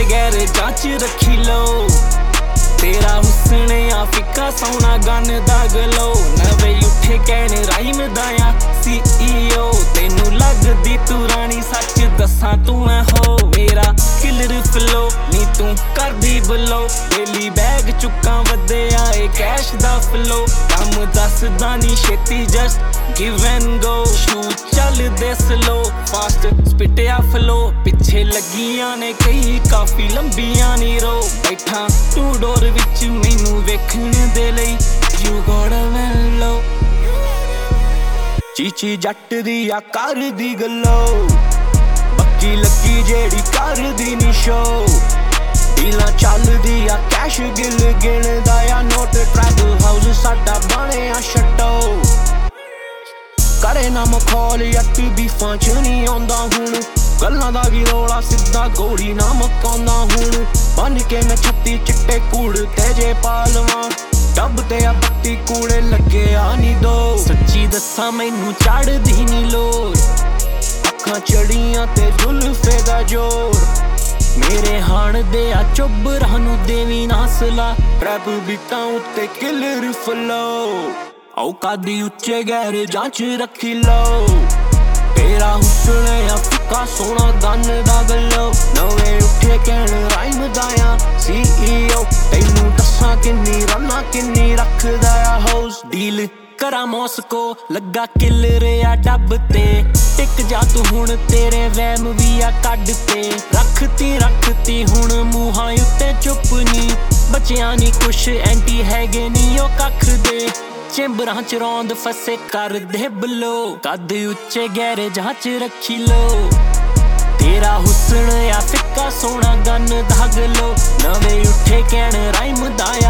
गैरेजां च रखी लो। तेरा हुस्न आ फिक्का सोना गन दाग लो। नवे उठे कहने राइम दाया CEO। तेनू लगदी तू रानी सच दसां तू है हो मेरा किलर फ्लो। नी तू करदी बलो डेली बैग चुक्कां वधिया ए कैश दा फ्लो। कम दसदा नी छेती just give and go. Shoe चलदे स्लो फास्ट स्पिटिया फ्लो। पिछे लगियां ने कई काफी लंबियां नी रो। बैठा टू डोर विच मैनू वेखण दे लई यू गॉट अ वेलो। चीची जट दी आ कर दी गलो। बक्की लगी जेड़ी कर दी नी शो। डीलां चलदी आ कैश गिल गिणदा आ नोट। ट्रैवल हाउस साडा बणिया शट्टो। करे ना मखौल यट बीफां च नी आउंदा हुण। गल्लां दा की रौला सिद्धा गोली ना मकाउंदा हुण। बन के मैं 36 चिट्टे कूड़ ते जे पालवां। डब ते आ बत्ती कूड़े लगे आ नी दो। सच्ची दस्सां मैनू चढ़दी नी लोर। अखां चढ़ियां ते जुल्फे दा जोर। मेरे हाण दे आ चोबरां नू देवी नासला। ट्रैप बीटां उत्ते किलर फ्लो। औकाती उच्चे गैरेजां च रखी लो। तेरा हुस्न आ फिक्का सोना गन दाग लो। नवे उठे कहण राइम दाया CEO। तैनू दस्सां किन्नी रन्ना किन्नी रखदा आ हाउस। डील करा मॉस्को लगा किलर आ डब ते। टिक जा तू हुण तेरे वैम भी आ कड ते। रखती हुण मूहां उत्ते चुप नी। बचिया नी कुछ एंटी हैगे नी ओ कख दे। चेंबरां च रौंद फसे कर दे बलो। कद उच्चे गैरेजां च रखी लो। तेरा हुस्न आ फिक्का सोना गन दाग लो। नवे उठे कहण राइम दाया